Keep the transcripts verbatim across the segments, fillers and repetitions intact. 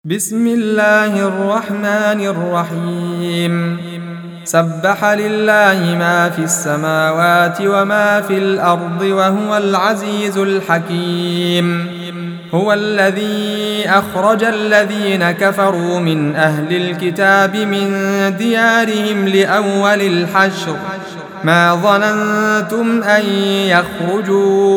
بسم الله الرحمن الرحيم سبح لله ما في السماوات وما في الأرض وهو العزيز الحكيم. هو الذي أخرج الذين كفروا من أهل الكتاب من ديارهم لأول الحشر ما ظننتم أن يخرجوا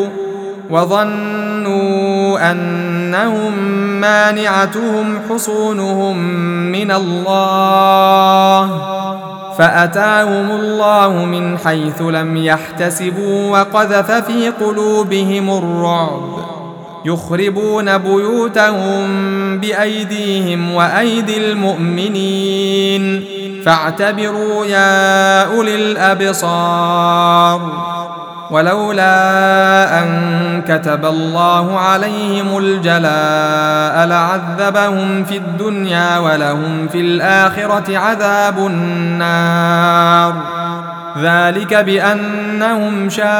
وظنوا أنهم مانعتهم حصونهم من الله فأتاهم الله من حيث لم يحتسبوا وقذف في قلوبهم الرعب يخربون بيوتهم بأيديهم وأيدي المؤمنين فاعتبروا يا أولي الأبصار. ولولا أن كتب الله عليهم الجلاء لعذبهم في الدنيا ولهم في الآخرة عذاب النار ذلك بأنهم شاقوا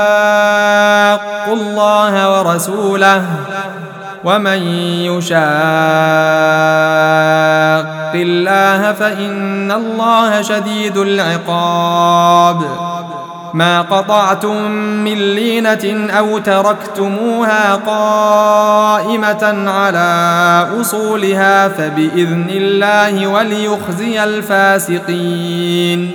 الله ورسوله ومن يشاق الله فإن الله شديد العقاب. ما قطعتم من لينة أو تركتموها قائمة على أصولها فبإذن الله وليخزي الفاسقين.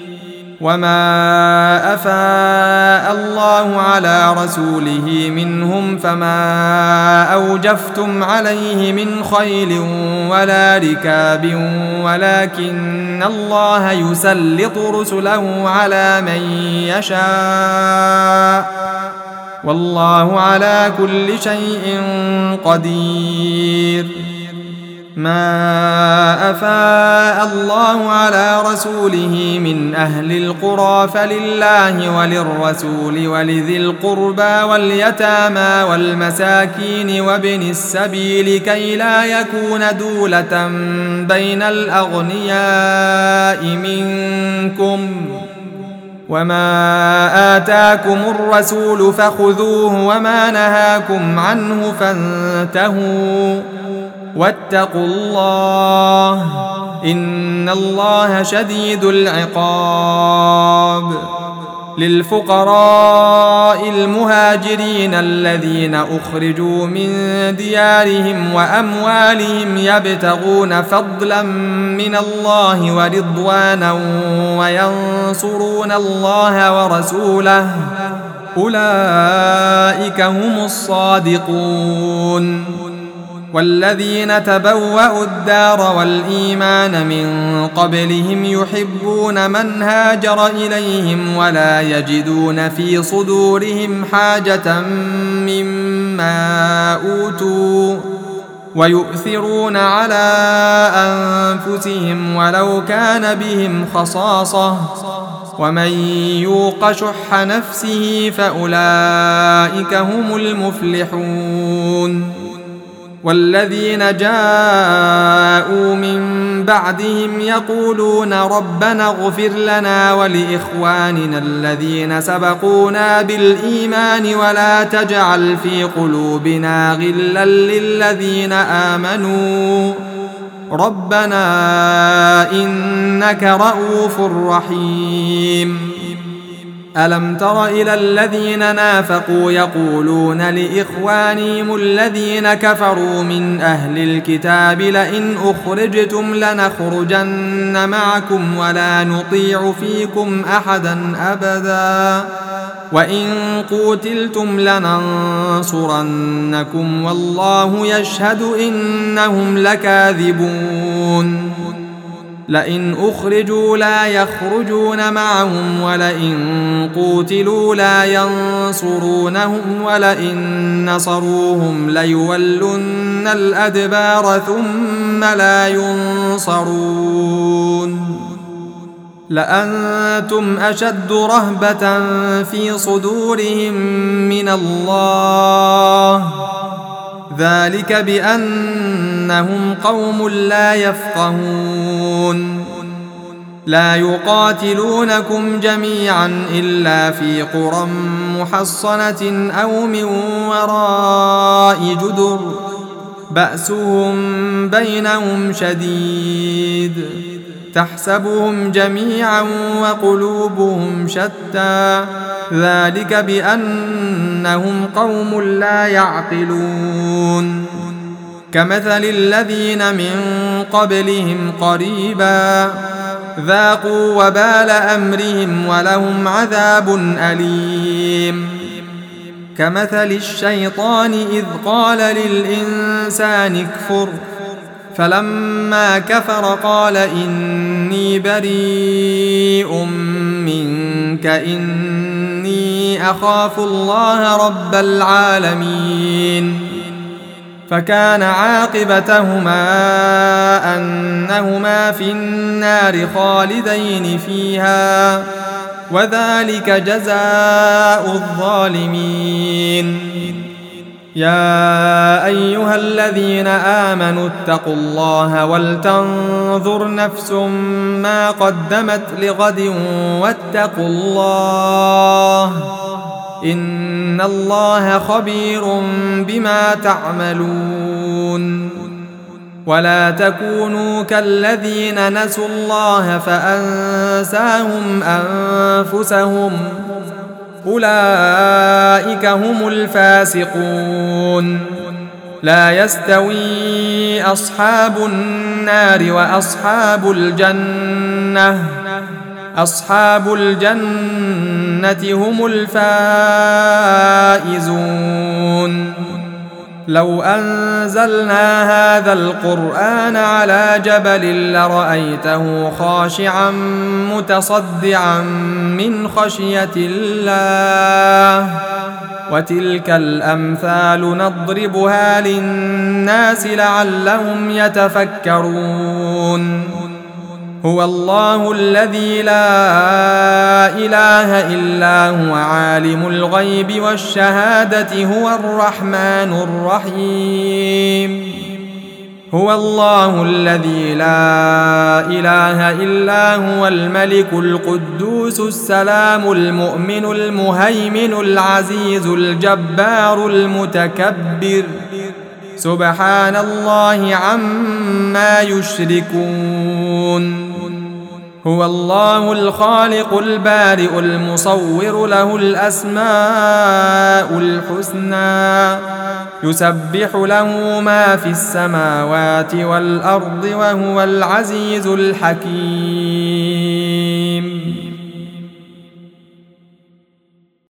وما أفاء الله على رسوله منهم فما أوجفتم عليه من خيل ولا ركاب ولكن الله يسلط رسله على من يشاء والله على كل شيء قدير. ما أفاء الله على رسوله من أهل القرى فلله وللرسول ولذي القربى واليتامى والمساكين وابن السبيل كي لا يكون دولة بين الأغنياء منكم. وما آتاكم الرسول فخذوه وما نهاكم عنه فانتهوا واتقوا الله إن الله شديد العقاب. للفقراء المهاجرين الذين أخرجوا من ديارهم وأموالهم يبتغون فضلا من الله ورضوانا وينصرون الله ورسوله أولئك هم الصادقون. والذين تبوأوا الدار والإيمان من قبلهم يحبون من هاجر إليهم ولا يجدون في صدورهم حاجة مما أوتوا ويؤثرون على أنفسهم ولو كان بهم خصاصة ومن يوق شح نفسه فأولئك هم المفلحون. والذين جاءوا من بعدهم يقولون ربنا اغفر لنا ولإخواننا الذين سبقونا بالإيمان ولا تجعل في قلوبنا غلا للذين آمنوا ربنا إنك رؤوف رحيم. ألم تر إلى الذين نافقوا يقولون لإخوانهم الذين كفروا من أهل الكتاب لئن أخرجتم لنخرجن معكم ولا نطيع فيكم أحدا أبدا وإن قوتلتم لننصرنكم والله يشهد إنهم لكاذبون. لئن أخرجوا لا يخرجون معهم ولئن قوتلوا لا ينصرونهم ولئن نصروهم ليولن الأدبار ثم لا ينصرون. لأنتم أشد رهبة في صدورهم من الله ذلك بأنهم قوم لا يفقهون. لا يقاتلونكم جميعا إلا في قرى محصنة أو من وراء جدر بأسهم بينهم شديد تحسبهم جميعا وقلوبهم شتى ذلك بأنهم قوم لا يعقلون كمثل الذين من قبلهم قريبا ذاقوا وبال أمرهم ولهم عذاب أليم كمثل الشيطان إذ قال للإنسان اكفر فلما كفر قال إني بريء منك إني أخاف الله رب العالمين فكان عاقبتهما أنهما في النار خالدين فيها وذلك جزاء الظالمين يا أيها الذين آمنوا اتقوا الله ولتنظر نفس ما قدمت لغد واتقوا الله إن الله خبير بما تعملون ولا تكونوا كالذين نسوا الله فأنساهم أنفسهم أولئك هم الفاسقون لا يستوي أصحاب النار وأصحاب الجنة أصحاب الجنة هم الفائزون لو أنزلنا هذا القرآن على جبل لرأيته خاشعا متصدعا من خشية الله وتلك الأمثال نضربها للناس لعلهم يتفكرون هو الله الذي لا إله إلا هو عالم الغيب والشهادة هو الرحمن الرحيم هو الله الذي لا إله إلا هو الملك القدوس السلام المؤمن المهيمن العزيز الجبار المتكبر سبحان الله عما يشركون هو الله الخالق البارئ المصور له الأسماء الحسنى يسبح له ما في السماوات والأرض وهو العزيز الحكيم